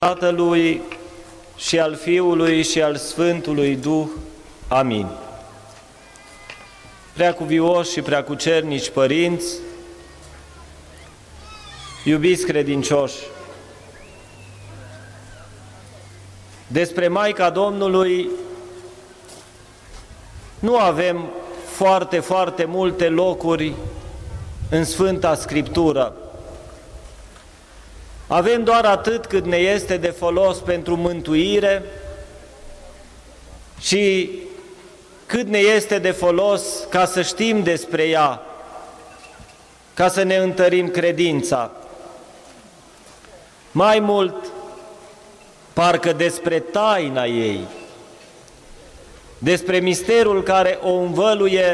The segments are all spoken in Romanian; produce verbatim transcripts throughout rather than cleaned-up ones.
Tatălui și al Fiului și al Sfântului Duh. Amin. Preacuvioși și preacucernici părinți, iubiți credincioși, despre Maica Domnului nu avem foarte, foarte multe locuri în Sfânta Scriptură. Avem doar atât cât ne este de folos pentru mântuire și cât ne este de folos ca să știm despre ea, ca să ne întărim credința. Mai mult, parcă despre taina ei, despre misterul care o învăluie,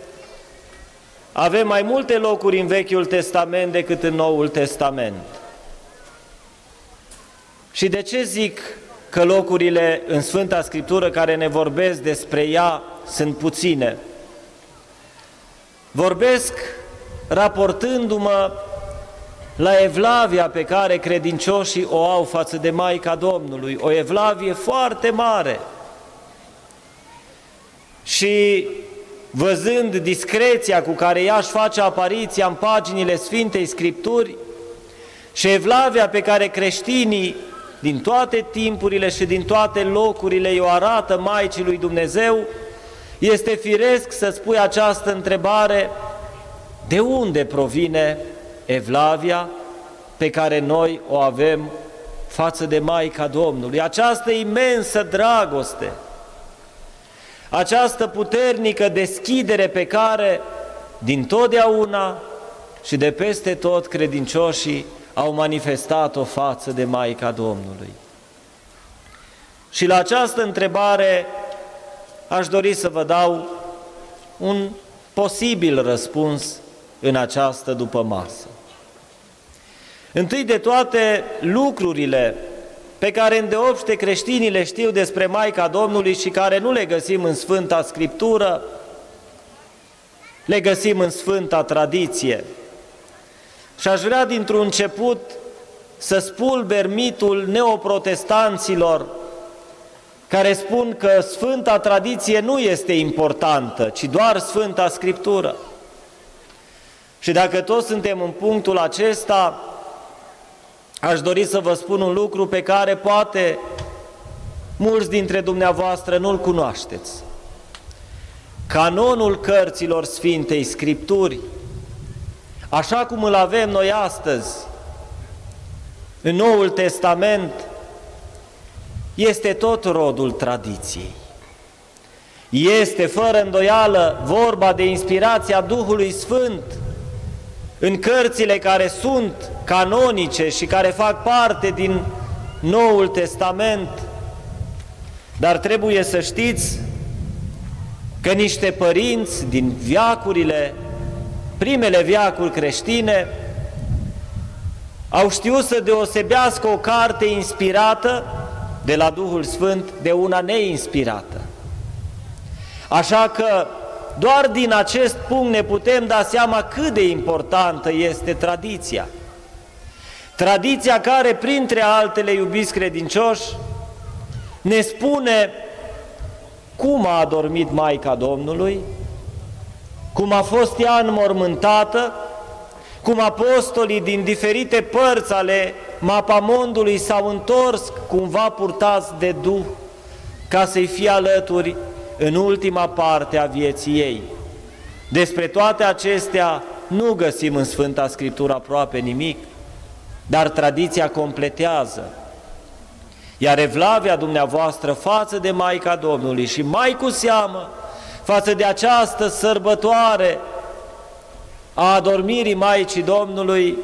avem mai multe locuri în Vechiul Testament decât în Noul Testament. Și de ce zic că locurile în Sfânta Scriptură care ne vorbesc despre ea sunt puține? Vorbesc raportându-mă la evlavia pe care credincioșii o au față de Maica Domnului, o evlavie foarte mare. Și văzând discreția cu care ea își face apariția în paginile Sfintei Scripturi și evlavia pe care creștinii din toate timpurile și din toate locurile i-o arată Maicii lui Dumnezeu, este firesc să-ți pui această întrebare: de unde provine evlavia pe care noi o avem față de Maica Domnului? Această imensă dragoste, această puternică deschidere pe care din totdeauna și de peste tot credincioșii au manifestat-o față de Maica Domnului. Și la această întrebare aș dori să vă dau un posibil răspuns în această dupămasă. Întâi de toate, lucrurile pe care îndeopște creștinii le știu despre Maica Domnului și care nu le găsim în Sfânta Scriptură, le găsim în Sfânta Tradiție. Și aș vrea dintr-un început să spulber mitul neoprotestanților care spun că Sfânta Tradiție nu este importantă, ci doar Sfânta Scriptură. Și dacă toți suntem în punctul acesta, aș dori să vă spun un lucru pe care poate mulți dintre dumneavoastră nu-l cunoașteți. Canonul cărților Sfintei Scripturi, așa cum îl avem noi astăzi în Noul Testament, este tot rodul tradiției. Este fără îndoială vorba de inspirația Duhului Sfânt în cărțile care sunt canonice și care fac parte din Noul Testament, dar trebuie să știți că niște părinți din veacurile, primele veacuri creștine, au știut să deosebească o carte inspirată de la Duhul Sfânt de una neinspirată. Așa că doar din acest punct ne putem da seama cât de importantă este tradiția. Tradiția care, printre altele, iubiți credincioși, ne spune cum a adormit Maica Domnului, cum a fost ea înmormântată, cum apostolii din diferite părți ale mapamondului s-au întors cumva purtați de Duh ca să-i fie alături în ultima parte a vieții ei. Despre toate acestea nu găsim în Sfânta Scriptură aproape nimic, dar tradiția completează. Iar evlavia dumneavoastră față de Maica Domnului și mai cu seamă față de această sărbătoare a adormirii Maicii Domnului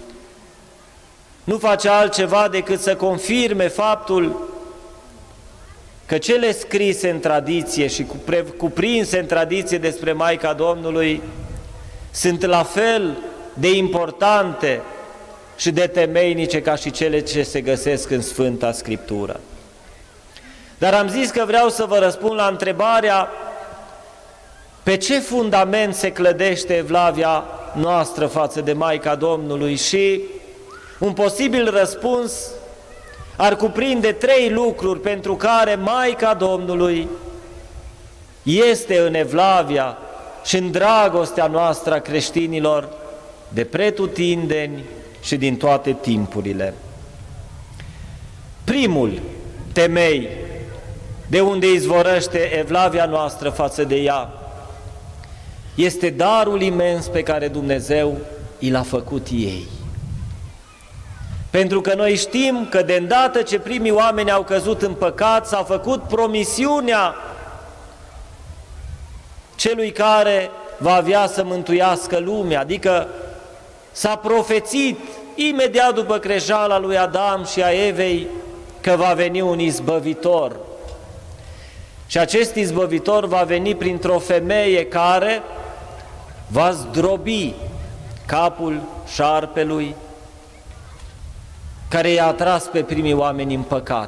nu face altceva decât să confirme faptul că cele scrise în tradiție și cuprinse în tradiție despre Maica Domnului sunt la fel de importante și de temeinice ca și cele ce se găsesc în Sfânta Scriptură. Dar am zis că vreau să vă răspund la întrebarea: pe ce fundament se clădește evlavia noastră față de Maica Domnului? Și un posibil răspuns ar cuprinde trei lucruri pentru care Maica Domnului este în evlavia și în dragostea noastră a creștinilor de pretutindeni și din toate timpurile. Primul temei de unde izvorăște evlavia noastră față de ea este darul imens pe care Dumnezeu i l-a făcut ei. Pentru că noi știm că de îndată ce primii oameni au căzut în păcat, s-a făcut promisiunea celui care va avea să mântuiască lumea, adică s-a profețit imediat după greșeala lui Adam și a Evei că va veni un izbăvitor. Și acest izbăvitor va veni printr-o femeie care va zdrobi capul șarpelui care i-a atras pe primii oameni în păcat.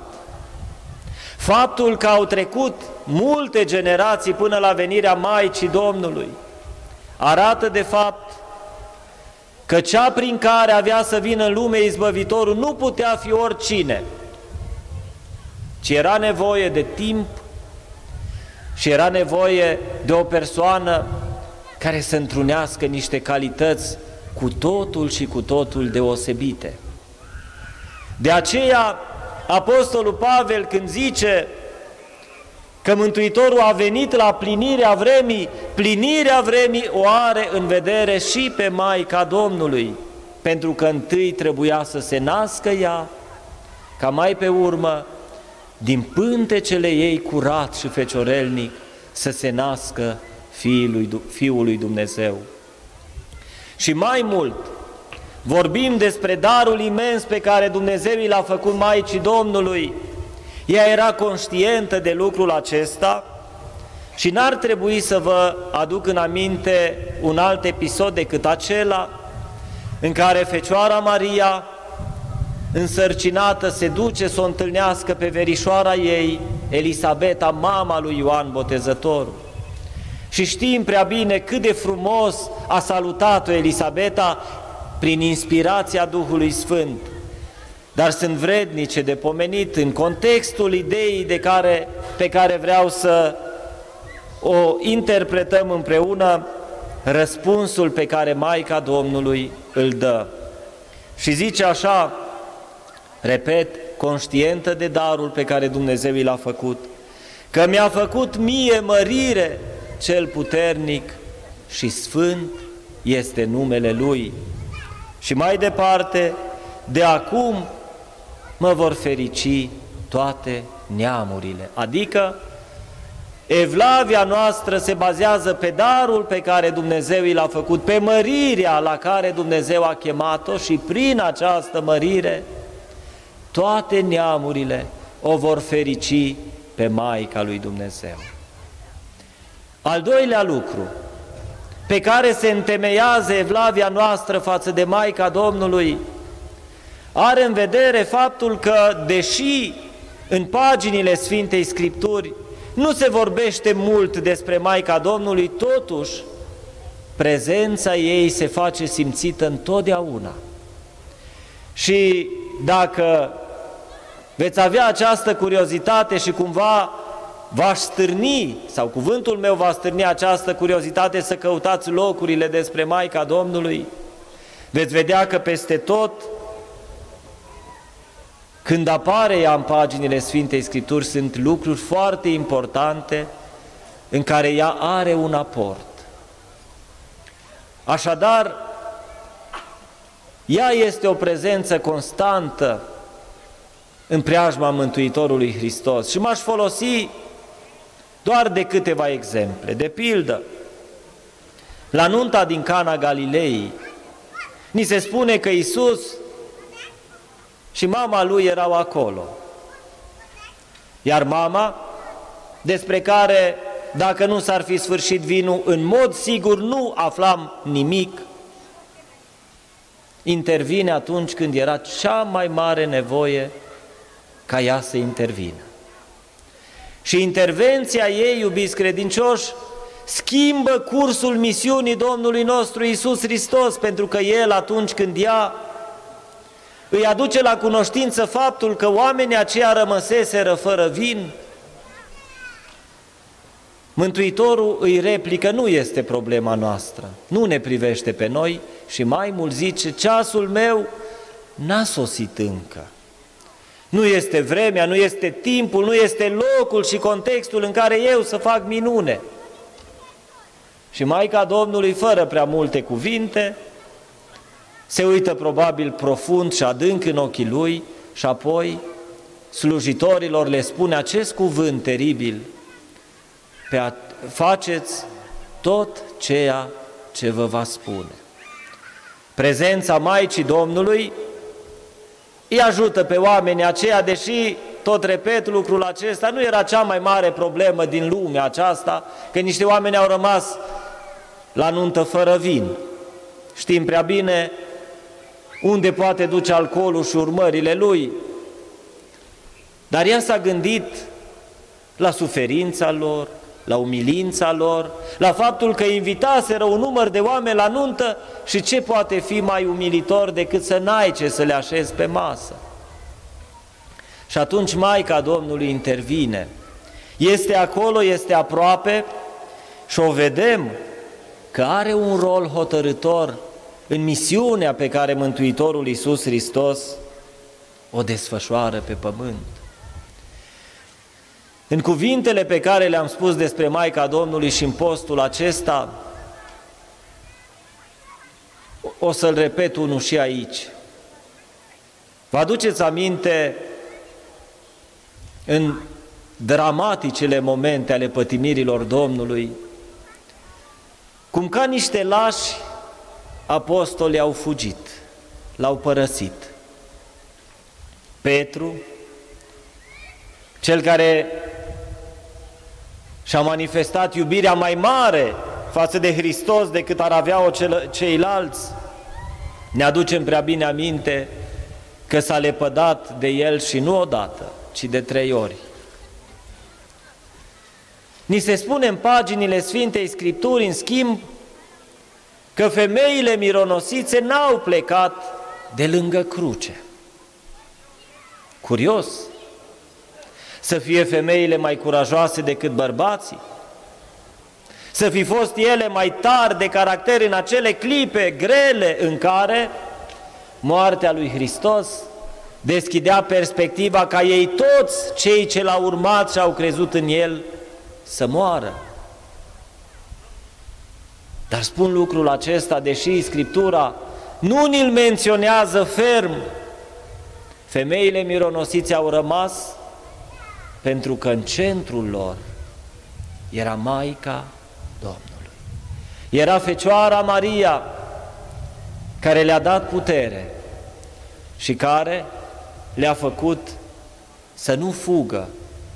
Faptul că au trecut multe generații până la venirea Maicii Domnului arată de fapt că cea prin care avea să vină în lume izbăvitorul nu putea fi oricine, ci era nevoie de timp și era nevoie de o persoană care să întrunească niște calități cu totul și cu totul deosebite. De aceea, Apostolul Pavel, când zice că Mântuitorul a venit la plinirea vremii, plinirea vremii o are în vedere și pe Maica Domnului, pentru că întâi trebuia să se nască ea, ca mai pe urmă, din pântecele ei curat și feciorelnic, să se nască Fiul lui Dumnezeu. Și mai mult, vorbim despre darul imens pe care Dumnezeu i l-a făcut Maicii Domnului. Ea era conștientă de lucrul acesta și n-ar trebui să vă aduc în aminte un alt episod decât acela în care Fecioara Maria, însărcinată, se duce să o întâlnească pe verișoara ei, Elisabeta, mama lui Ioan Botezătorul. Și știm prea bine cât de frumos a salutat-o Elisabeta prin inspirația Duhului Sfânt. Dar sunt vrednice de pomenit în contextul ideii de care, pe care vreau să o interpretăm împreună, răspunsul pe care Maica Domnului îl dă. Și zice așa, repet, conștientă de darul pe care Dumnezeu i l-a făcut, că mi-a făcut mie mărire cel puternic și sfânt este numele Lui. Și mai departe, de acum mă vor ferici toate neamurile. Adică evlavia noastră se bazează pe darul pe care Dumnezeu i l-a făcut, pe mărirea la care Dumnezeu a chemat-o și prin această mărire toate neamurile o vor ferici pe Maica lui Dumnezeu. Al doilea lucru pe care se întemeiază evlavia noastră față de Maica Domnului are în vedere faptul că, deși în paginile Sfintei Scripturi nu se vorbește mult despre Maica Domnului, totuși prezența ei se face simțită întotdeauna. Și dacă veți avea această curiozitate și cumva v-aș stârni, sau cuvântul meu va stârni această curiozitate să căutați locurile despre Maica Domnului, veți vedea că peste tot, când apare ea în paginile Sfintei Scripturi, sunt lucruri foarte importante în care ea are un aport. Așadar, ea este o prezență constantă în preajma Mântuitorului Hristos și m-aș folosi doar de câteva exemple. De pildă, la nunta din Cana Galilei, ni se spune că Iisus și mama lui erau acolo. Iar mama, despre care, dacă nu s-ar fi sfârșit vinul, în mod sigur nu aflam nimic, intervine atunci când era cea mai mare nevoie ca ea să intervină. Și intervenția ei, iubiți credincioși, schimbă cursul misiunii Domnului nostru Iisus Hristos, pentru că El, atunci când ea îi aduce la cunoștință faptul că oamenii aceia rămăseseră fără vin, Mântuitorul îi replică: nu este problema noastră, nu ne privește pe noi, și mai mult zice: ceasul meu n-a sosit încă. Nu este vremea, nu este timpul, nu este locul și contextul în care eu să fac minune. Și Maica Domnului, fără prea multe cuvinte, se uită probabil profund și adânc în ochii lui și apoi slujitorilor le spune acest cuvânt teribil: pe a, faceți tot ceea ce vă va spune. Prezența Maicii Domnului îi ajută pe oamenii aceia, deși, tot repet lucrul acesta, nu era cea mai mare problemă din lumea aceasta, că niște oameni au rămas la nuntă fără vin. Știm prea bine unde poate duce alcoolul și urmările lui, dar ea s-a gândit la suferința lor, la umilința lor, la faptul că invitaseră un număr de oameni la nuntă și ce poate fi mai umilitor decât să n-ai ce să le așezi pe masă. Și atunci Maica Domnului intervine, este acolo, este aproape și o vedem că are un rol hotărâtor în misiunea pe care Mântuitorul Iisus Hristos o desfășoară pe pământ. În cuvintele pe care le-am spus despre Maica Domnului și în postul acesta, o să-l repet unul și aici. Vă aduceți aminte în dramaticele momente ale pătimirilor Domnului, cum ca niște lași apostolii au fugit, l-au părăsit. Petru, cel care și-a manifestat iubirea mai mare față de Hristos decât ar avea-o ceilalți, ne aducem prea bine aminte că s-a lepădat de el și nu odată, ci de trei ori. Ni se spune în paginile Sfintei Scripturi, în schimb, că femeile mironosițe n-au plecat de lângă cruce. Curios! Să fie femeile mai curajoase decât bărbații? Să fi fost ele mai tari de caracter în acele clipe grele în care moartea lui Hristos deschidea perspectiva ca ei toți, cei ce l-au urmat și au crezut în el, să moară. Dar spun lucrul acesta, deși Scriptura nu ni-l menționează ferm, femeile mironosițe au rămas pentru că în centrul lor era Maica Domnului. Era Fecioara Maria, care le-a dat putere și care le-a făcut să nu fugă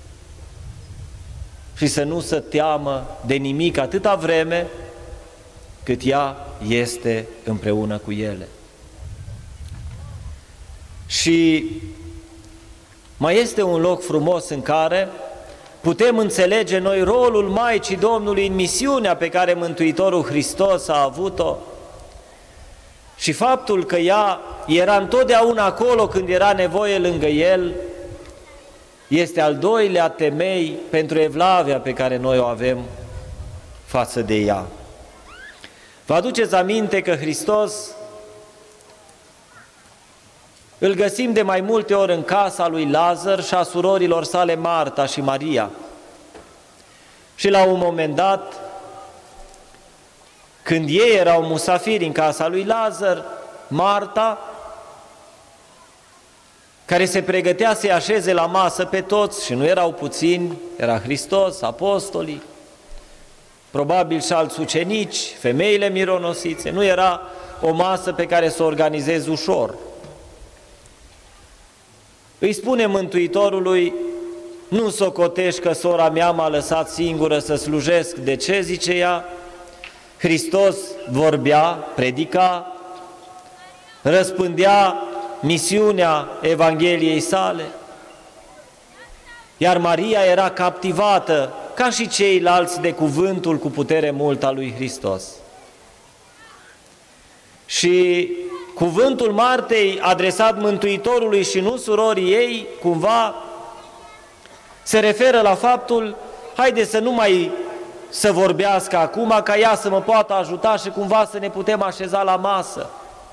și să nu se teamă de nimic atâta vreme cât ea este împreună cu ele. Și mai este un loc frumos în care putem înțelege noi rolul Maicii Domnului în misiunea pe care Mântuitorul Hristos a avut-o și faptul că ea era întotdeauna acolo când era nevoie lângă El, este al doilea temei pentru evlavia pe care noi o avem față de ea. Vă aduceți aminte că Hristos îl găsim de mai multe ori în casa lui Lazar și a surorilor sale Marta și Maria. Și la un moment dat, când ei erau musafiri în casa lui Lazar, Marta, care se pregătea să-i așeze la masă pe toți, și nu erau puțini, era Hristos, apostolii, probabil și alți ucenici, femeile mironosițe, nu era o masă pe care să o organizezi ușor. Îi spune Mântuitorului: nu socotești că sora mea m-a lăsat singură să slujesc. De ce? Zice ea. Hristos vorbea, predica, răspândea misiunea Evangheliei sale, iar Maria era captivată, ca și ceilalți, de cuvântul cu putere mult al lui Hristos. Și cuvântul Martei adresat Mântuitorului și nu surorii ei, cumva se referă la faptul, haide să nu mai să vorbească acum, ca ea să mă poată ajuta și cumva să ne putem așeza la masă.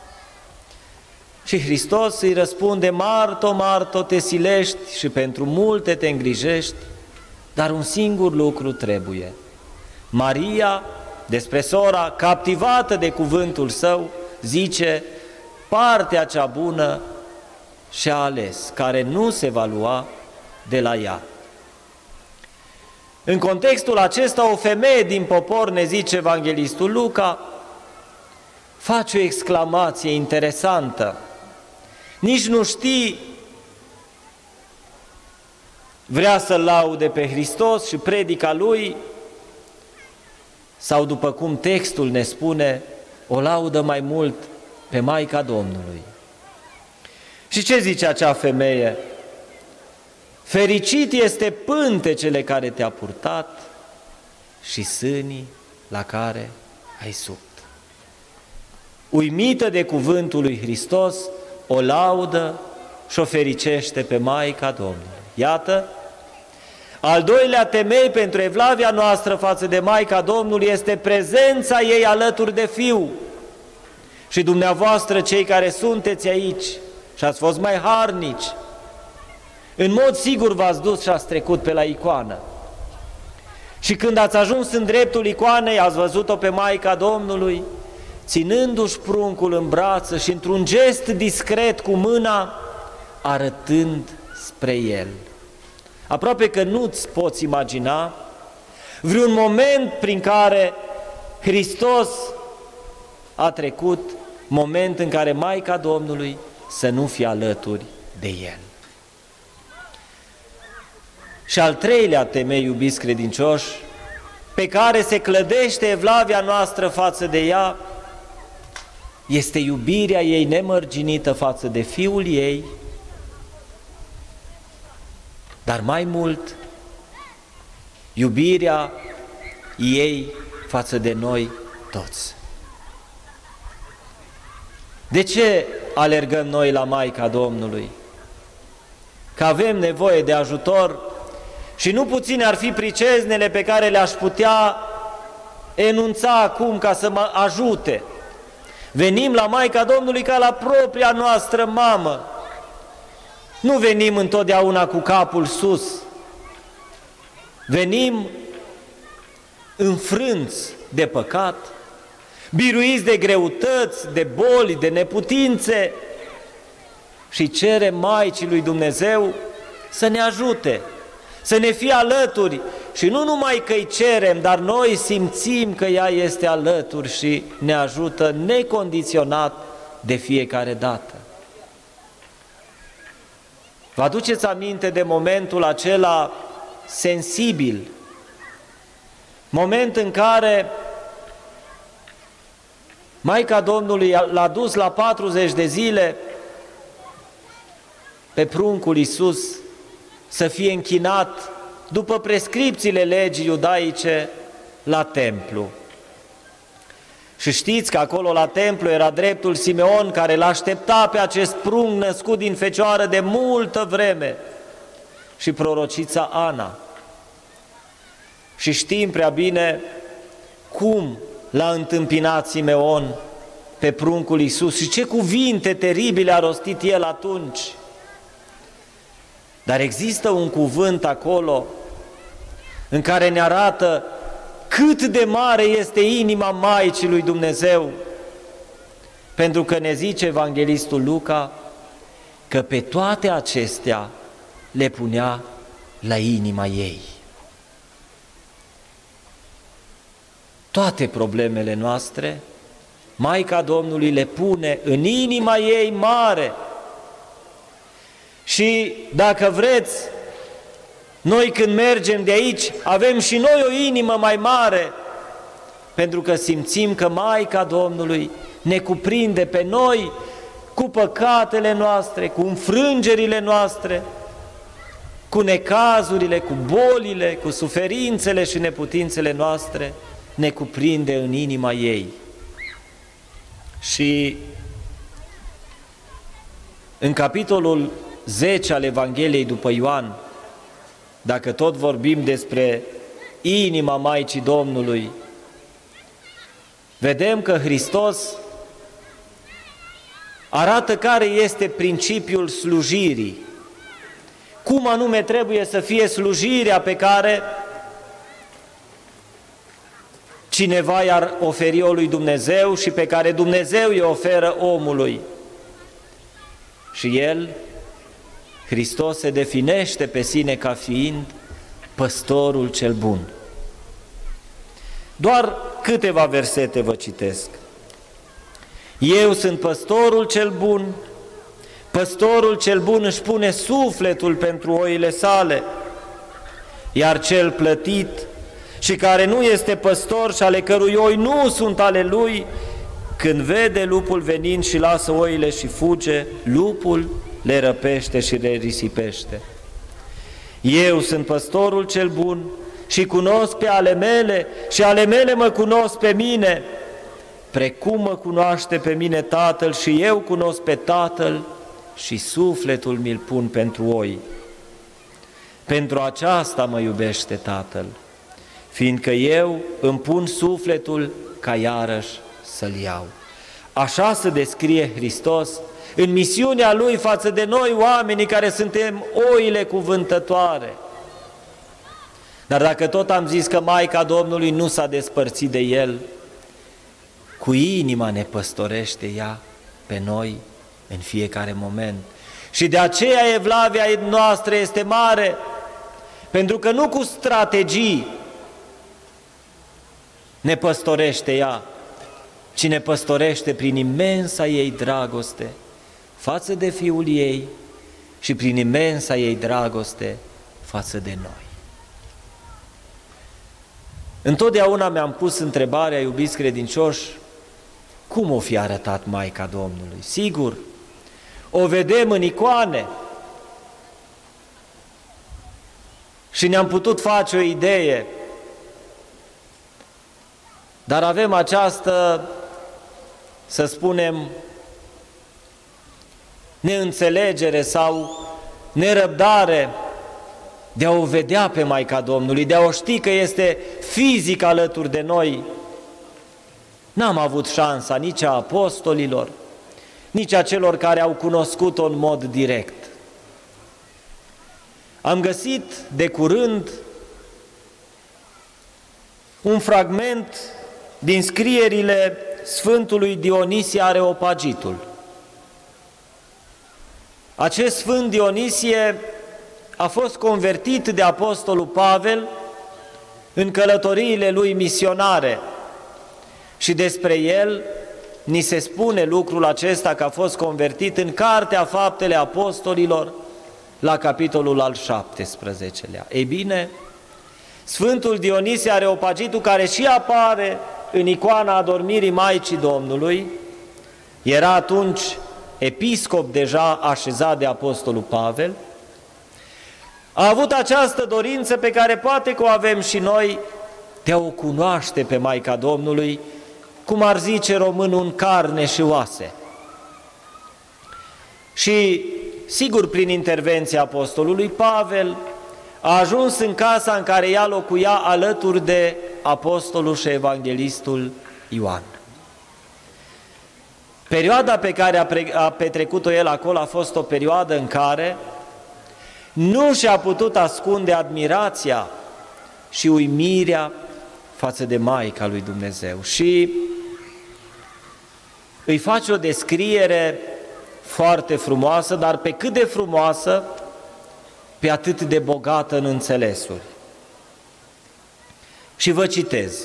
Și Hristos îi răspunde, Marto, Marto, te silești și pentru multe te îngrijești, dar un singur lucru trebuie. Maria, despre sora, captivată de cuvântul său, zice, partea cea bună și-a ales, care nu se va lua de la ea. În contextul acesta, o femeie din popor, ne zice evanghelistul Luca, face o exclamație interesantă. Nici nu știi, vrea să-L laude pe Hristos și predica Lui, sau după cum textul ne spune, o laudă mai mult pe Maica Domnului. Și ce zice acea femeie? Fericit este pântecele care te-a purtat și sânii la care ai subt. Uimită de cuvântul lui Hristos, o laudă și o fericește pe Maica Domnului. Iată, al doilea temei pentru evlavia noastră față de Maica Domnului este prezența ei alături de Fiul. Și dumneavoastră, cei care sunteți aici și ați fost mai harnici, în mod sigur v-ați dus și ați trecut pe la icoană. Și când ați ajuns în dreptul icoanei, ați văzut-o pe Maica Domnului, ținându-și pruncul în brață și într-un gest discret cu mâna, arătând spre el. Aproape că nu-ți poți imagina vreun moment prin care Hristos a trecut, moment în care Maica Domnului să nu fie alături de el. Și al treilea temei, iubiți credincioși, pe care se clădește evlavia noastră față de ea, este iubirea ei nemărginită față de Fiul ei, dar mai mult, iubirea ei față de noi toți. De ce alergăm noi la Maica Domnului? Că avem nevoie de ajutor și nu puține ar fi priceznele pe care le-aș putea enunța acum ca să mă ajute. Venim la Maica Domnului ca la propria noastră mamă. Nu venim întotdeauna cu capul sus. Venim înfrânți de păcat, biruiți de greutăți, de boli, de neputințe și cerem Maicii lui Dumnezeu să ne ajute, să ne fie alături și nu numai că îi cerem, dar noi simțim că ea este alături și ne ajută necondiționat de fiecare dată. Vă aduceți aminte de momentul acela sensibil, moment în care Maica Domnului l-a dus la patruzeci de zile pe pruncul Iisus să fie închinat după prescripțiile legii iudaice la templu. Și știți că acolo la templu era dreptul Simeon care l-aștepta pe acest prunc născut din fecioară de multă vreme și prorocița Ana. Și știm prea bine cum l-a întâmpinat Simeon pe pruncul Iisus și ce cuvinte teribile a rostit el atunci. Dar există un cuvânt acolo în care ne arată cât de mare este inima Maicii lui Dumnezeu, pentru că ne zice evanghelistul Luca că pe toate acestea le punea la inima ei. Toate problemele noastre, Maica Domnului le pune în inima ei mare. Și dacă vreți, noi când mergem de aici, avem și noi o inimă mai mare, pentru că simțim că Maica Domnului ne cuprinde pe noi cu păcatele noastre, cu înfrângerile noastre, cu necazurile, cu bolile, cu suferințele și neputințele noastre, ne cuprinde în inima ei. Și În capitolul zece al Evangheliei după Ioan, dacă tot vorbim despre inima Maicii Domnului, vedem că Hristos arată care este principiul slujirii, cum anume trebuie să fie slujirea pe care cineva i-ar oferi-o lui Dumnezeu și pe care Dumnezeu îi oferă omului. Și El, Hristos, se definește pe sine ca fiind păstorul cel bun. Doar câteva versete vă citesc. Eu sunt păstorul cel bun, păstorul cel bun își pune sufletul pentru oile sale, iar cel plătit și care nu este păstor și ale cărui oi nu sunt ale lui, când vede lupul venind și lasă oile și fuge, lupul le răpește și le risipește. Eu sunt păstorul cel bun și cunosc pe ale mele și ale mele mă cunosc pe mine, precum mă cunoaște pe mine Tatăl și eu cunosc pe Tatăl și sufletul mi-l pun pentru oi. Pentru aceasta mă iubește Tatăl, fiindcă eu îmi pun sufletul ca iarăși să-l iau. Așa se descrie Hristos în misiunea Lui față de noi, oamenii care suntem oile cuvântătoare. Dar dacă tot am zis că Maica Domnului nu s-a despărțit de El, cu inima ne păstorește ea pe noi în fiecare moment. Și de aceea evlavia noastră este mare, pentru că nu cu strategii ne păstorește ea, ci ne păstorește prin imensa ei dragoste față de Fiul ei și prin imensa ei dragoste față de noi. Întotdeauna mi-am pus întrebarea, iubiți credincioși, cum o fi arătat Maica Domnului? Sigur, o vedem în icoane și ne-am putut face o idee, dar avem această, să spunem, neînțelegere sau nerăbdare de a o vedea pe Maica Domnului, de a o ști că este fizic alături de noi. N-am avut șansa nici a apostolilor, nici a celor care au cunoscut-o în mod direct. Am găsit de curând un fragment din scrierile Sfântului Dionisie Areopagitul. Acest Sfânt Dionisie a fost convertit de apostolul Pavel în călătoriile lui misionare și despre el ni se spune lucrul acesta, că a fost convertit în Cartea Faptele Apostolilor la capitolul al șaptesprezecelea. Ei bine, Sfântul Dionisie Areopagitul, care și apare în icoana adormirii Maicii Domnului, era atunci episcop deja așezat de apostolul Pavel, a avut această dorință pe care poate că o avem și noi, de a o cunoaște pe Maica Domnului, cum ar zice românul, în carne și oase. Și, sigur, prin intervenția apostolului Pavel, a ajuns în casa în care ea locuia alături de apostolul și evanghelistul Ioan. Perioada pe care a petrecut-o el acolo a fost o perioadă în care nu și-a putut ascunde admirația și uimirea față de Maica lui Dumnezeu. Și îi face o descriere foarte frumoasă, dar pe cât de frumoasă, pe atât de bogată în înțelesuri. Și vă citez: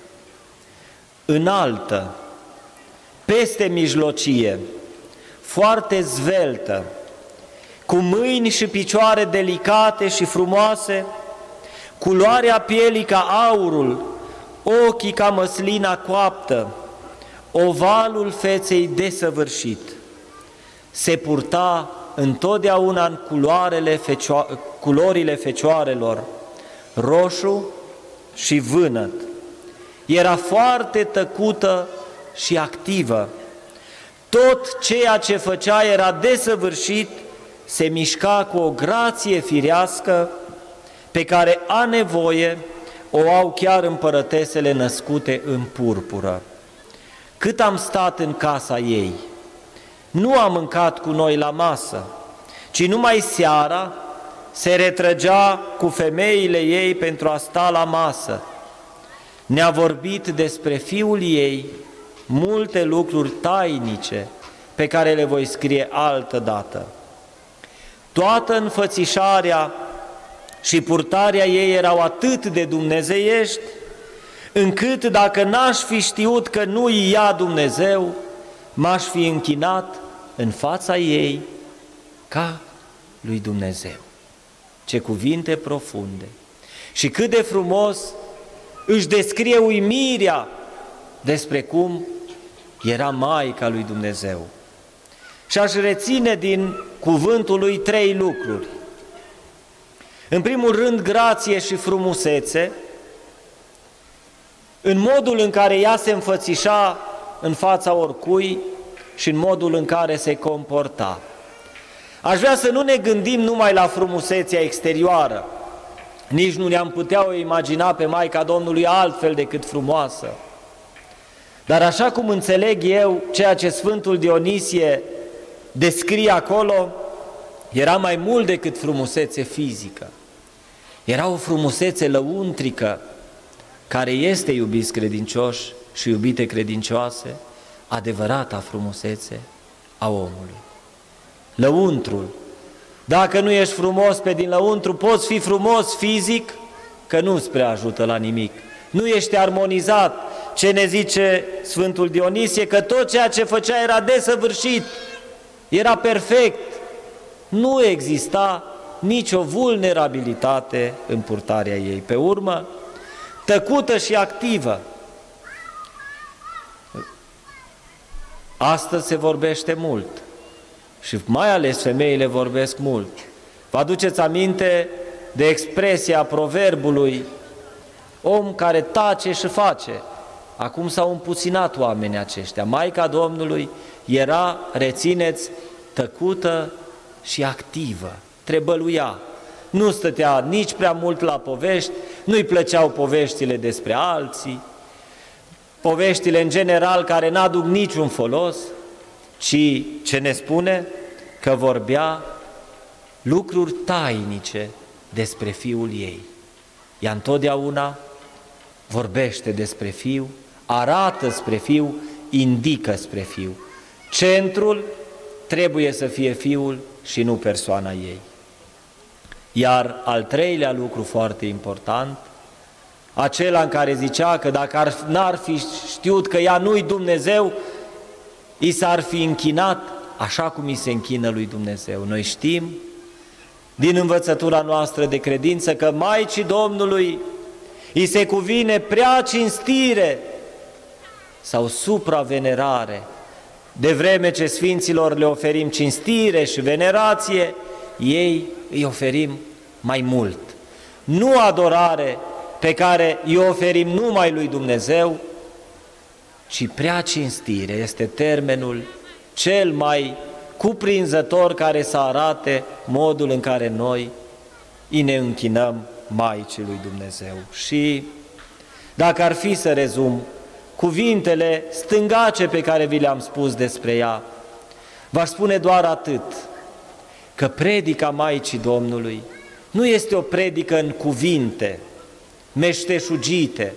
înaltă, peste mijlocie, foarte zveltă, cu mâini și picioare delicate și frumoase, culoarea pielii ca aurul, ochii ca măslina coaptă, ovalul feței desăvârșit. Se purta întotdeauna în culoarele fecioa- culorile fecioarelor, roșu și vânăt. Era foarte tăcută și activă. Tot ceea ce făcea era desăvârșit, se mișca cu o grație firească pe care a nevoie o au chiar împărătesele născute în purpură. Cât am stat în casa ei, nu a mâncat cu noi la masă, ci numai seara se retrăgea cu femeile ei pentru a sta la masă. Ne-a vorbit despre Fiul ei multe lucruri tainice pe care le voi scrie altă dată. Toată înfățișarea și purtarea ei erau atât de dumnezeiești, încât dacă n-aș fi știut că nu-i ea Dumnezeu, m-aș fi închinat în fața ei ca lui Dumnezeu. Ce cuvinte profunde! Și cât de frumos își descrie uimirea despre cum era Maica lui Dumnezeu. Și aș reține din cuvântul lui trei lucruri. În primul rând, grație și frumusețe, în modul în care ea se înfățișa în fața oricui și în modul în care se comporta. Aș vrea să nu ne gândim numai la frumusețea exterioară, nici nu ne-am putea o imagina pe Maica Domnului altfel decât frumoasă. Dar așa cum înțeleg eu ceea ce Sfântul Dionisie descrie acolo, era mai mult decât frumusețe fizică. Era o frumusețe lăuntrică, care este, iubiți credincioși și iubite credincioase, adevărata frumusețe a omului. Lăuntrul. Dacă nu ești frumos pe din lăuntru, poți fi frumos fizic, că nu-ți prea ajută la nimic. Nu ești armonizat. Ce ne zice Sfântul Dionisie? Că tot ceea ce făcea era desăvârșit, era perfect. Nu exista nicio vulnerabilitate în purtarea ei. Pe urmă, tăcută și activă. Astăzi se vorbește mult și mai ales femeile vorbesc mult. Vă aduceți aminte de expresia proverbului om care tace și face. Acum s-au împuținat oamenii aceștia. Maica Domnului era, rețineți, tăcută și activă, trebăluia. Nu stătea nici prea mult la povești, nu-i plăceau poveștile despre alții, poveștile în general care n-aduc niciun folos, ci ce ne spune? Că vorbea lucruri tainice despre Fiul ei. Ea întotdeauna vorbește despre Fiu, arată spre Fiu, indică spre Fiu. Centrul trebuie să fie Fiul și nu persoana ei. Iar al treilea lucru foarte important, acela în care zicea că dacă ar, n-ar fi știut că ea nu-i Dumnezeu, i s-ar fi închinat așa cum i se închină lui Dumnezeu. Noi știm din învățătura noastră de credință că Maicii Domnului i se cuvine prea cinstire sau supravenerare. De vreme ce Sfinților le oferim cinstire și venerație, ei îi oferim mai mult. Nu adorare pe care îi oferim numai lui Dumnezeu, ci prea cinstire este termenul cel mai cuprinzător care să arate modul în care noi îi ne închinăm Maicii lui Dumnezeu. Și dacă ar fi să rezum cuvintele stângace pe care vi le-am spus despre ea, v-aș spune doar atât, că predica Maicii Domnului nu este o predică în cuvinte meșteșugite,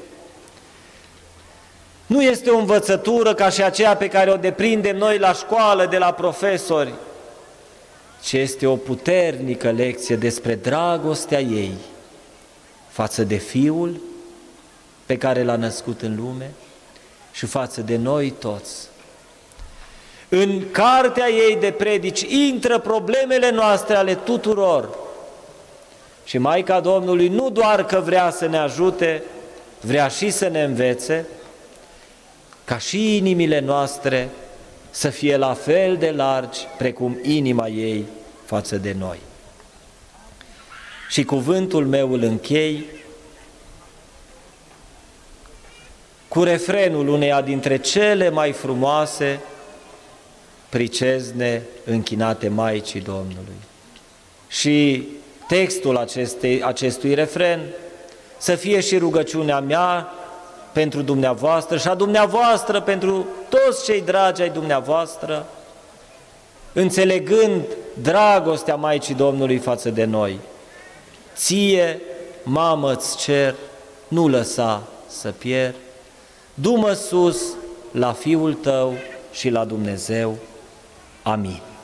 nu este o învățătură ca și aceea pe care o deprindem noi la școală de la profesori, ci este o puternică lecție despre dragostea ei față de Fiul pe care l-a născut în lume și față de noi toți. În cartea ei de predici intră problemele noastre ale tuturor. Și Maica Domnului nu doar că vrea să ne ajute, vrea și să ne învețe, ca și inimile noastre să fie la fel de largi precum inima ei față de noi. Și cuvântul meu îl închei cu refrenul uneia dintre cele mai frumoase pricezne închinate Maicii Domnului. Și textul acestei, acestui refren să fie și rugăciunea mea pentru dumneavoastră și a dumneavoastră pentru toți cei dragi ai dumneavoastră, înțelegând dragostea Maicii Domnului față de noi. Ție, mamă, îți cer, nu lăsa să pierd, du-mă sus la Fiul Tău și la Dumnezeu. Amin.